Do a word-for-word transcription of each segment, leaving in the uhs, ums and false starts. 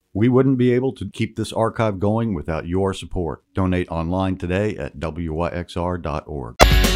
We wouldn't be able to keep this archive going without your support. Donate online today at W Y X R dot org.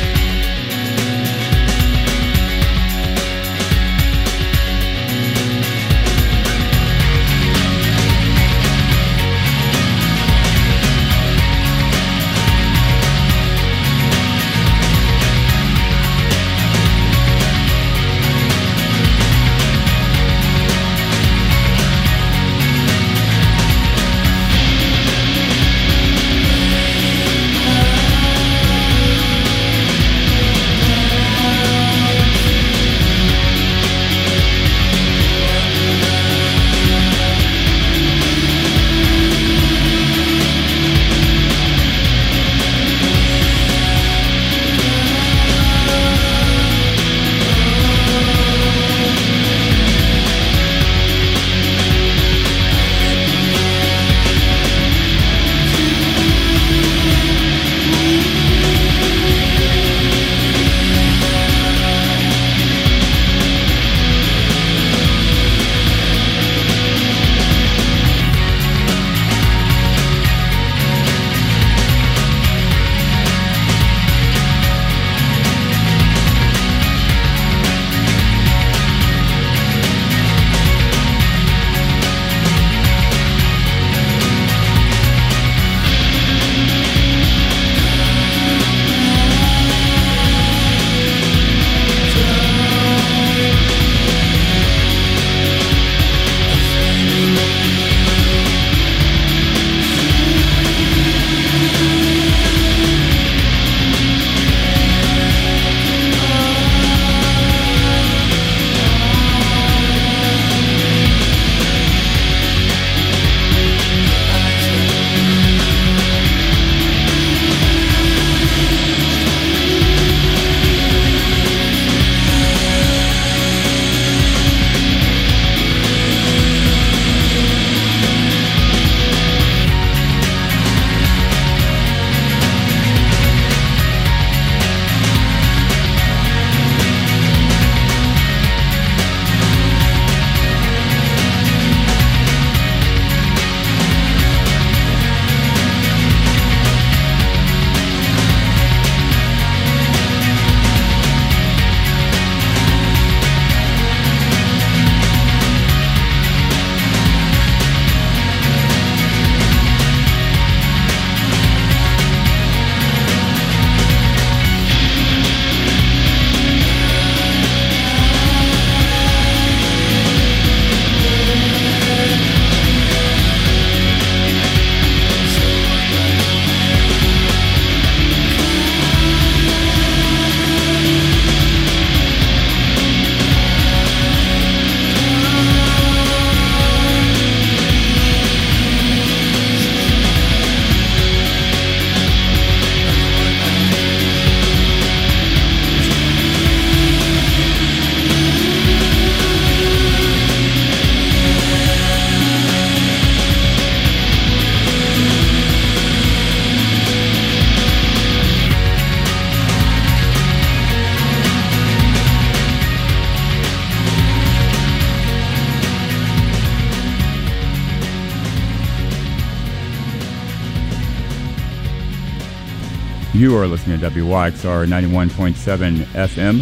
You are listening to W Y X R ninety-one point seven F M.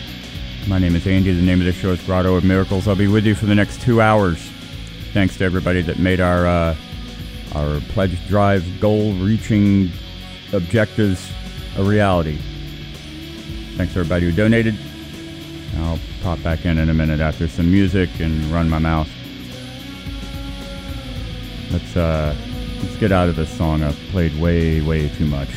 My name is Andy. The name of the show is Grotto of Miracles. I'll be with you for the next two hours. Thanks to everybody that made our uh, our pledge drive goal-reaching objectives a reality. Thanks to everybody who donated. I'll pop back in in a minute after some music and run my mouth. Let's uh, let's get out of this song. I've played way, way too much.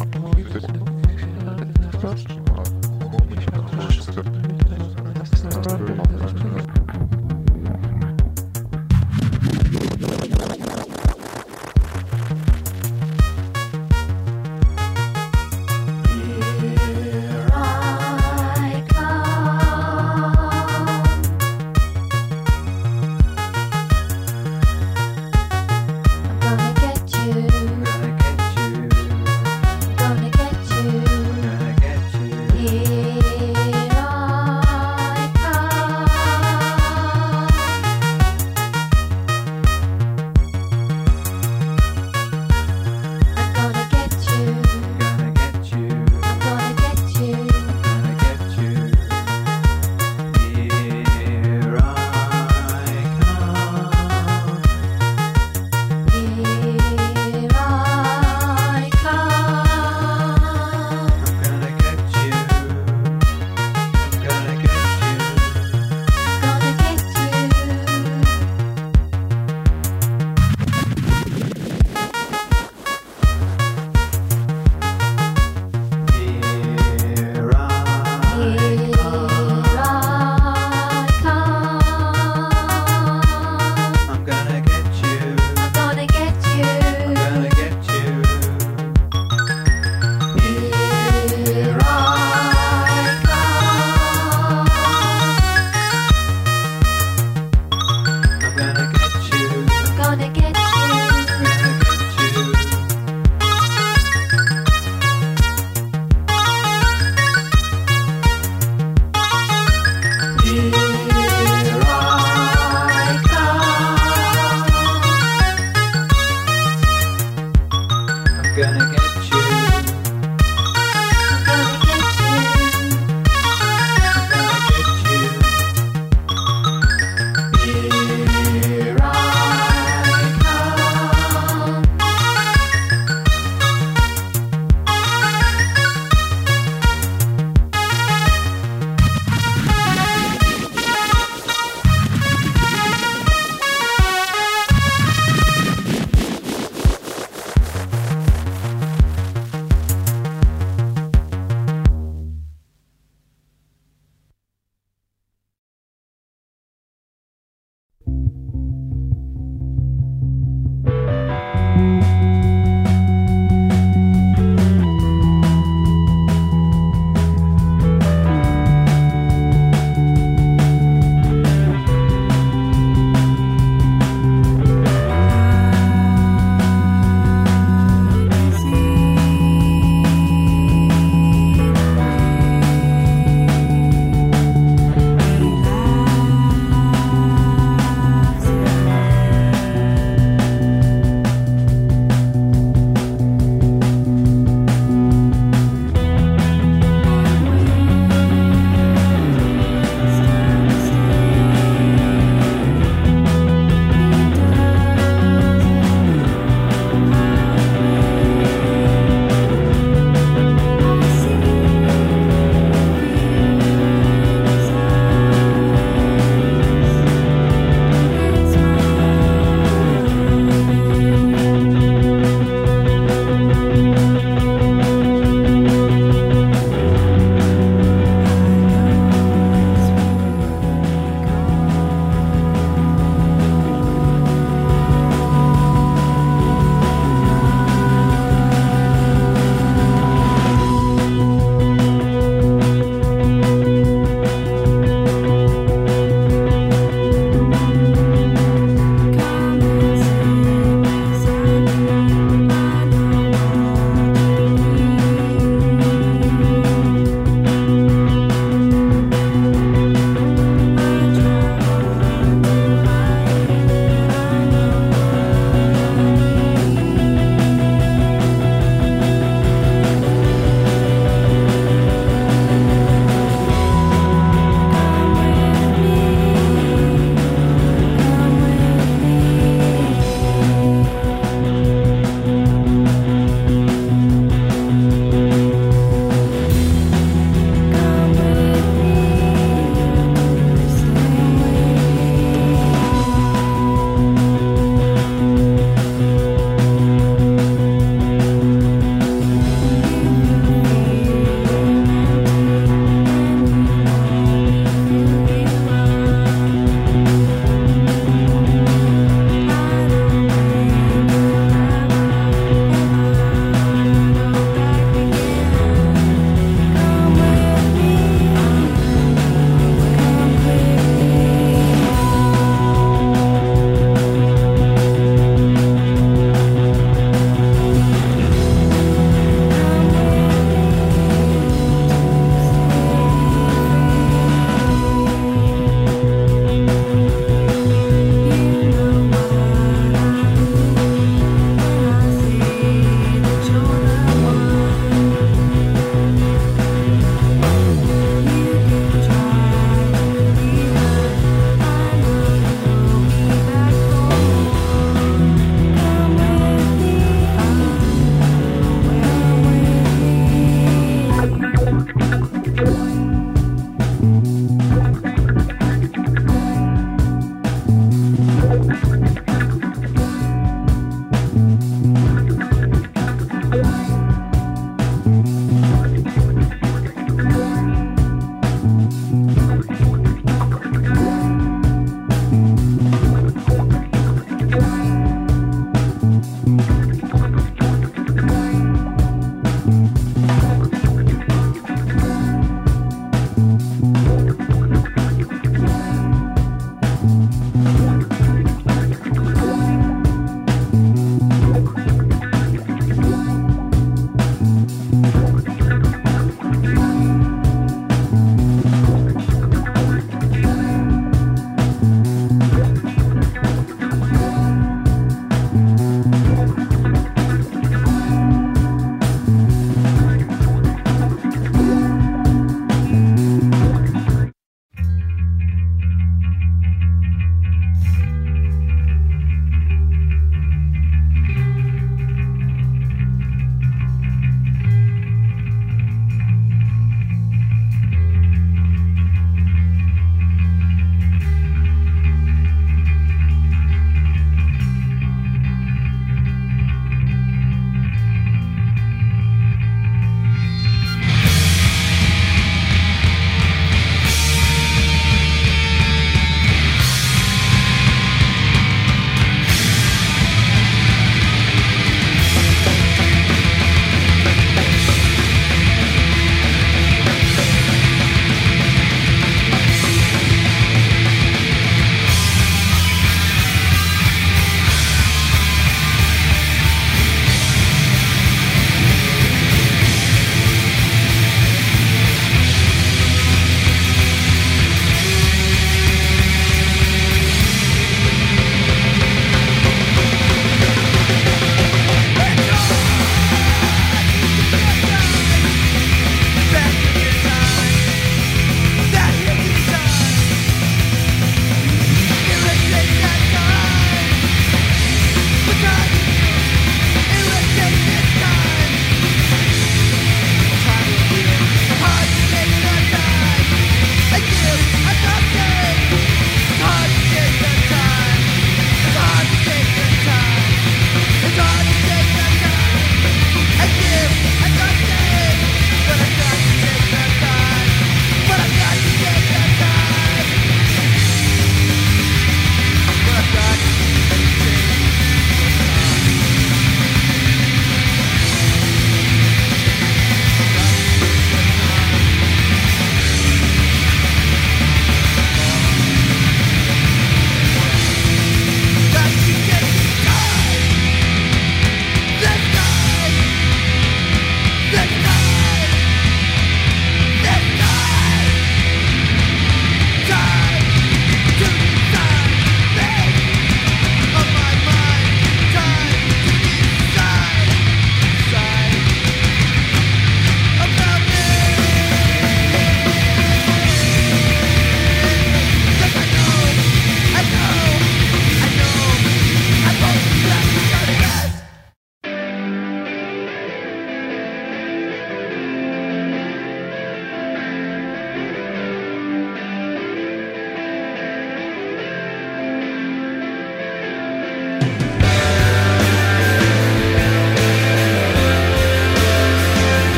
Stop.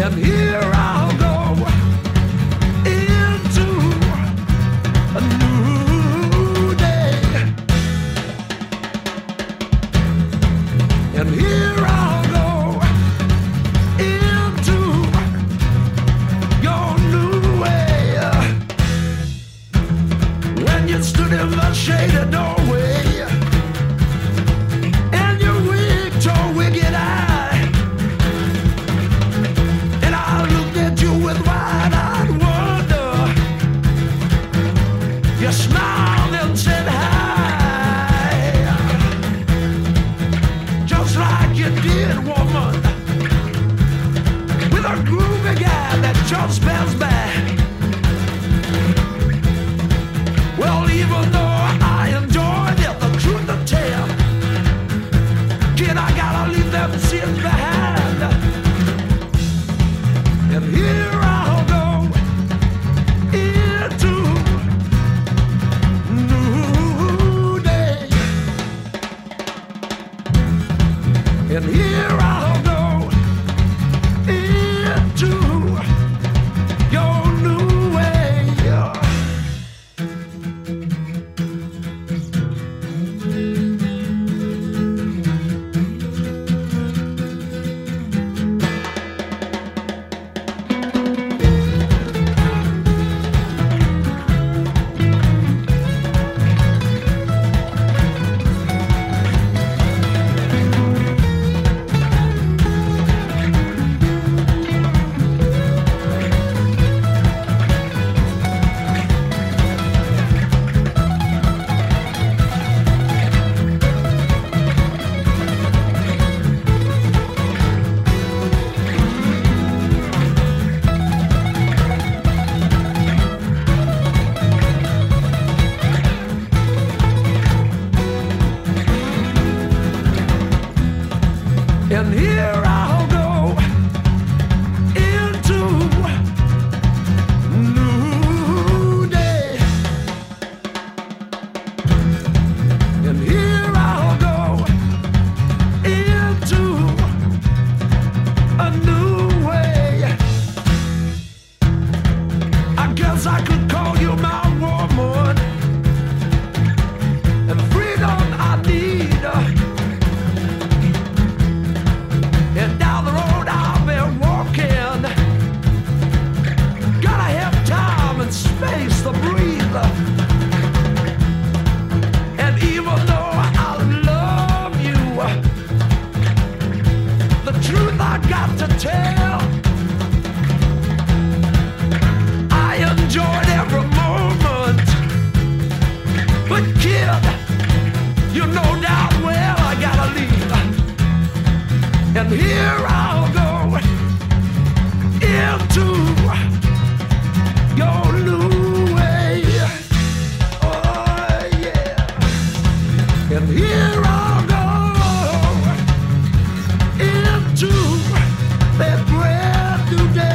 And here I'll go into a new day. And here I'll go into your new way. When you stood in the shaded doorway and your wig tore wicked eye, and I looked at you with wide-eyed wonder. You smiled and said hi, just like you did, woman, with a groovy guy that just passed by. Well, even though I enjoyed it, the truth to tell, kid, I gotta leave them sins behind. And here I'll go into new day. And here I'll go into your new way. And here I'll go into new day. And here I'll go into a new way. I guess I could call you my woman, and freedom I need. And down the road I've been walking, gotta have time and space to breathe. And even though I love you, the truth I got to tell, I enjoyed every moment. But kid, you know damn well I gotta leave. And here I'll go into your new way. Oh yeah. And here I'll go into that brand new day.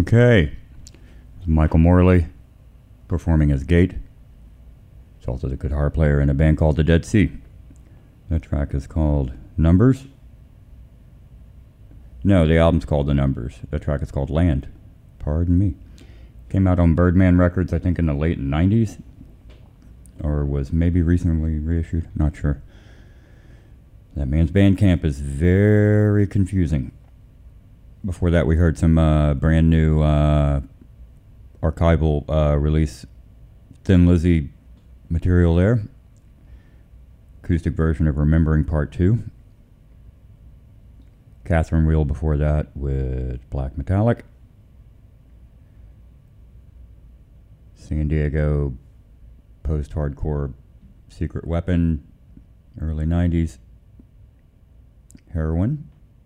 Okay. Michael Morley performing as Gate. He's also the guitar player in a band called The Dead Sea. That track is called Numbers. No, the album's called The Numbers. The track is called Land. Pardon me. Came out on Birdman Records, I think, in the late nineties. Or was maybe recently reissued. Not sure. That man's Bandcamp is very confusing. Before that, we heard some uh, brand new uh, archival uh, release Thin Lizzy material there. Acoustic version of Remembering Part two. Catherine Wheel before that with Black Metallic. San Diego post-hardcore Secret Weapon, early nineties. Heroin.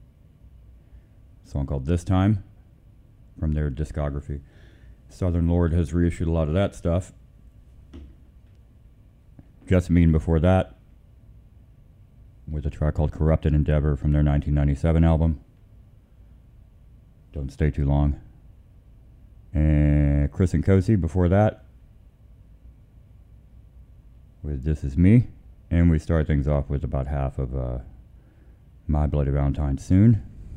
A song called This Time from their discography. Southern Lord has reissued a lot of that stuff. Jessamine before that, with a track called Corrupted Endeavor from their nineteen ninety-seven album. Don't Stay Too Long. And Chris and Cozy before that, with This Is Me. And we start things off with about half of uh, My Bloody Valentine Soon.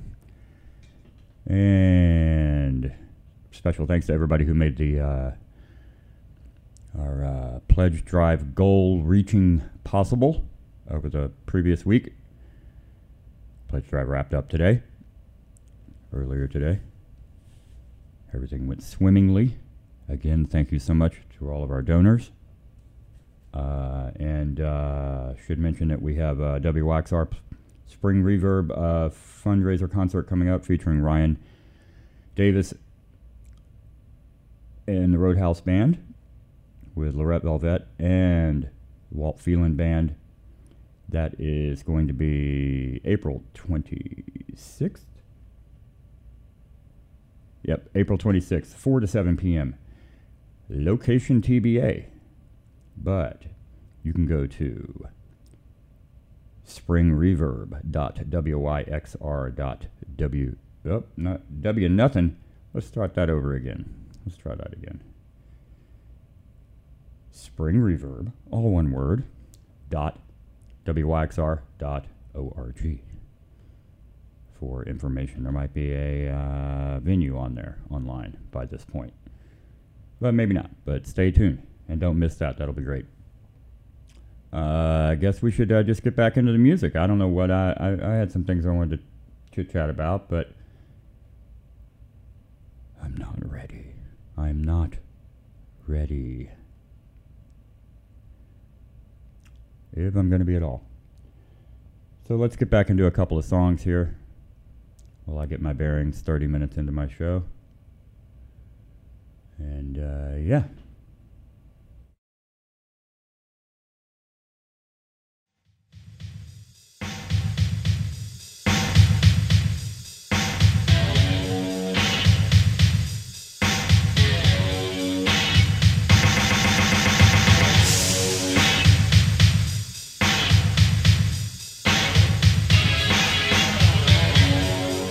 And special thanks to everybody who made the uh, our uh, pledge drive goal reaching possible over the previous week. Pledge drive wrapped up today, earlier today. Everything went swimmingly. Again, thank you so much to all of our donors. Uh, and uh, should mention that we have uh, W Y X R Spring Reverb uh, fundraiser concert coming up featuring Ryan Davis and the Roadhouse Band with Lorette Velvet and Walt Phelan Band. That is going to be April twenty-sixth. Yep, April twenty-sixth, four to seven p.m. Location T B A. But you can go to spring reverb dot w y x r dot w. Oh, not W nothing. Let's start that over again. Let's try that again. Spring Reverb, all one word, dot w y x r dot org for information. There might be a uh, venue on there online by this point. But maybe not. But stay tuned. And don't miss that. That'll be great. Uh, I guess we should uh, just get back into the music. I don't know what I, I... I had some things I wanted to chit-chat about, but I'm not ready. I'm not ready. If I'm going to be at all. So let's get back into a couple of songs here while I get my bearings thirty minutes into my show. And, uh, yeah.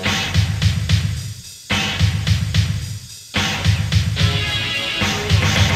Well,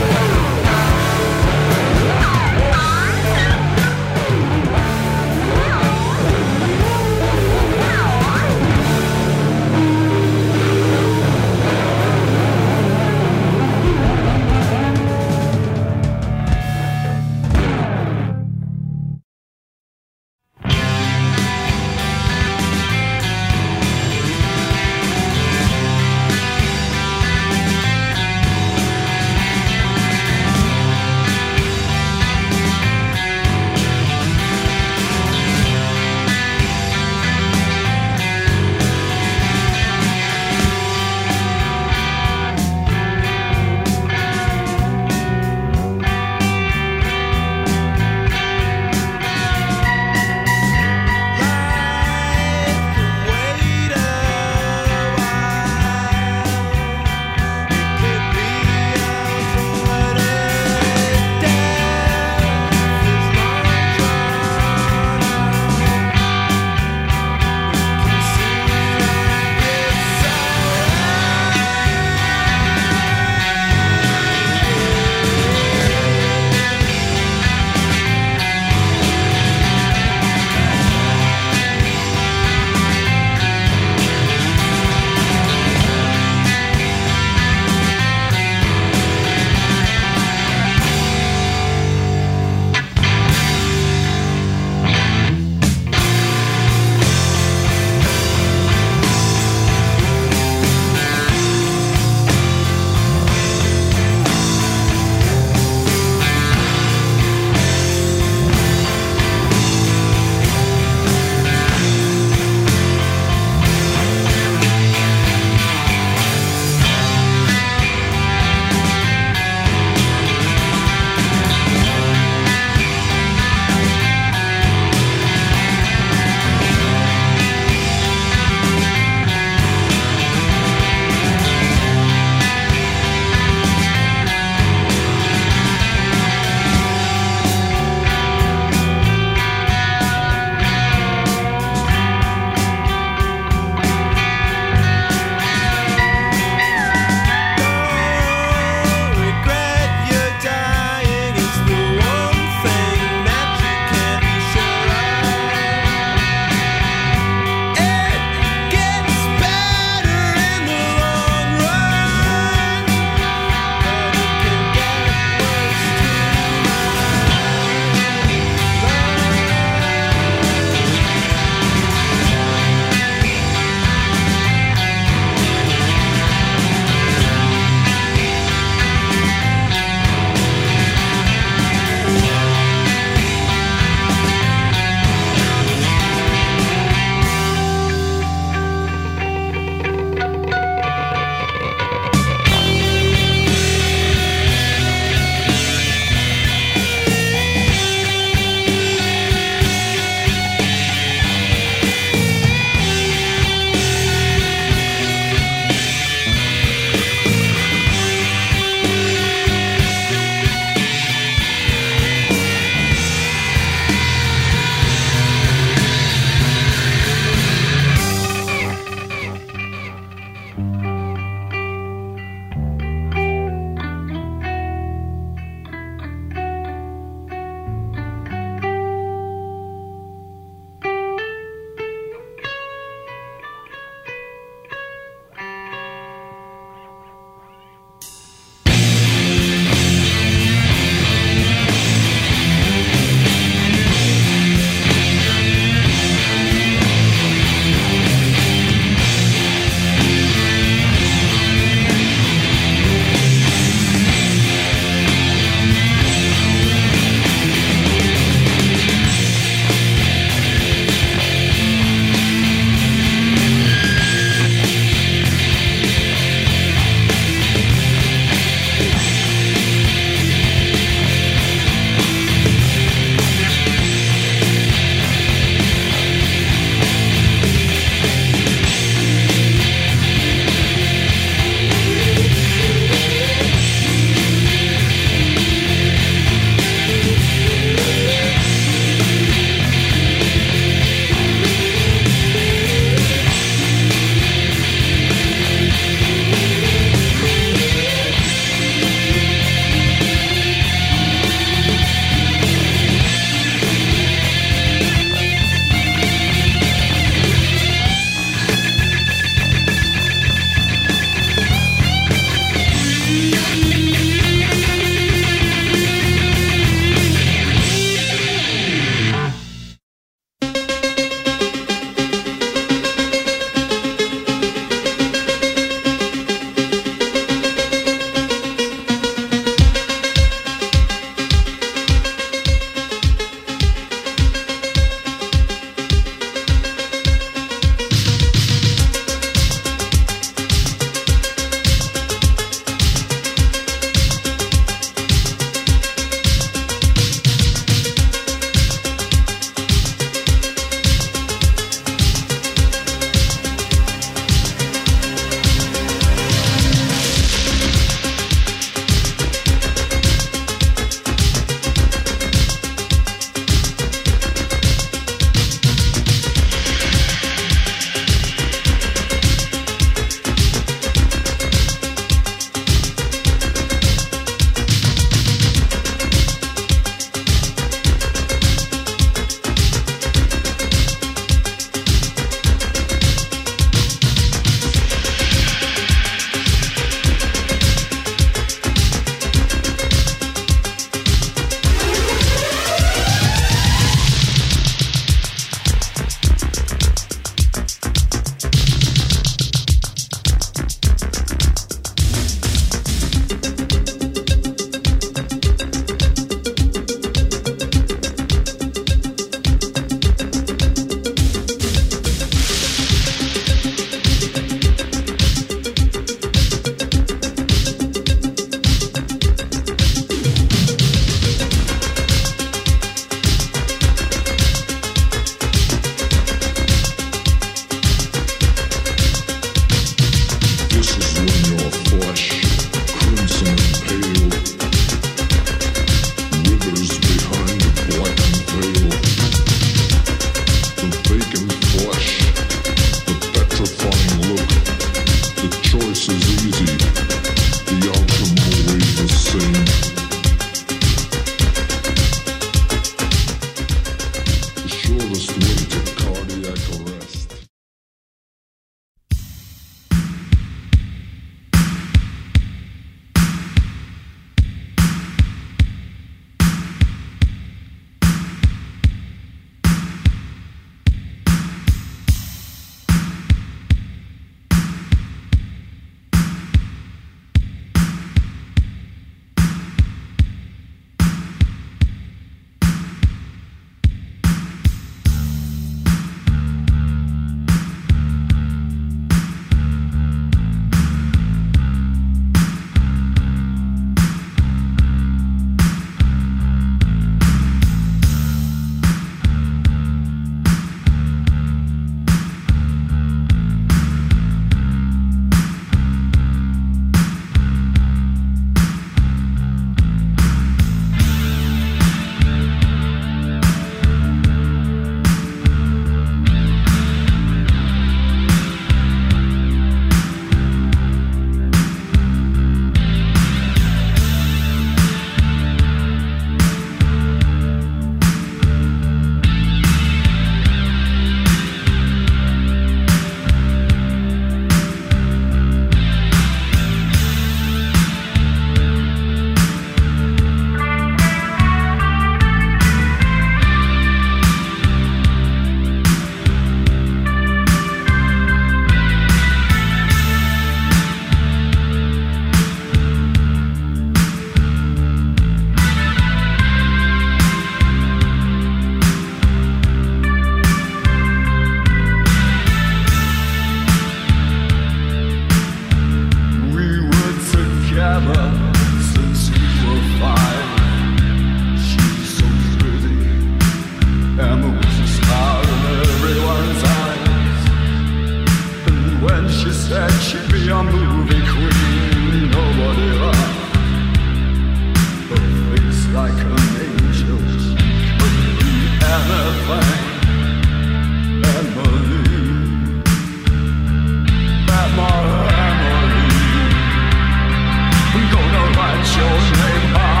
Gonna write your name out.